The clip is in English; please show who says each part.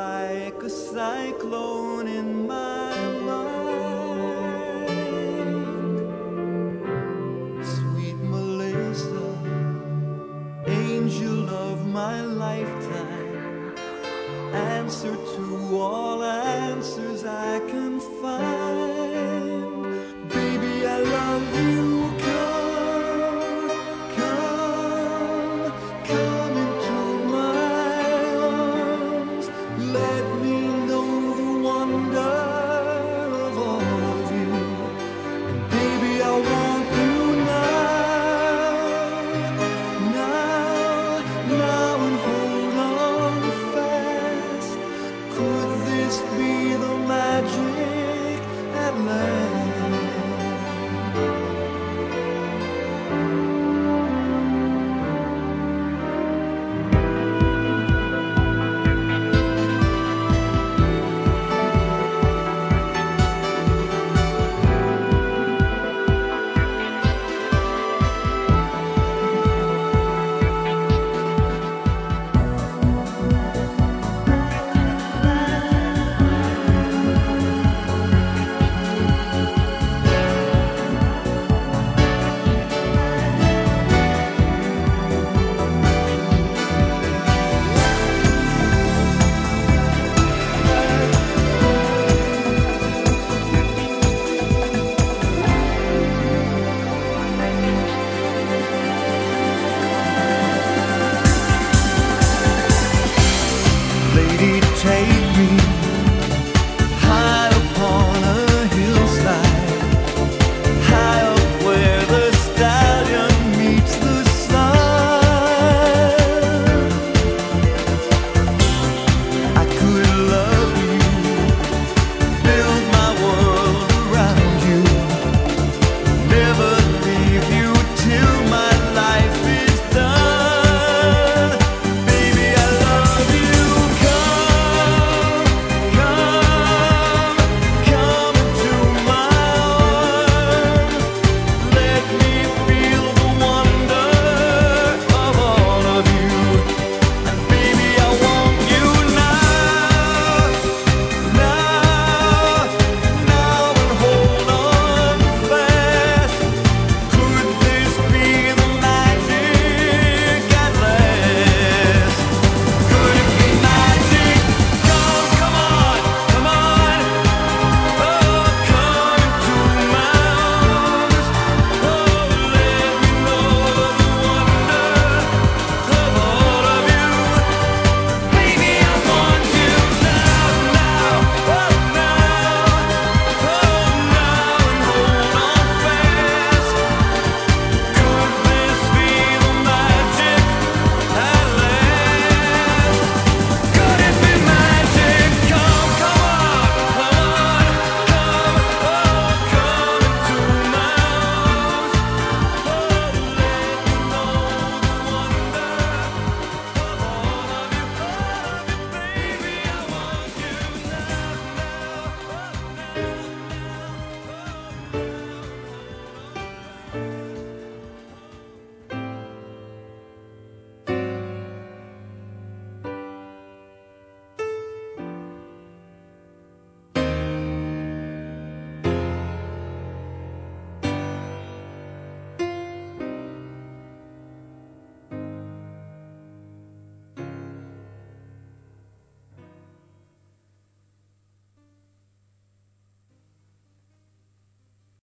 Speaker 1: like a cyclone in my mind. Sweet Melissa, angel of my lifetime, answer to all answers I can find. Baby, I love you. Come into my arms. Let me know the wonder of all of you. And baby, I want you now, and hold on fast. Could this be the magic at last?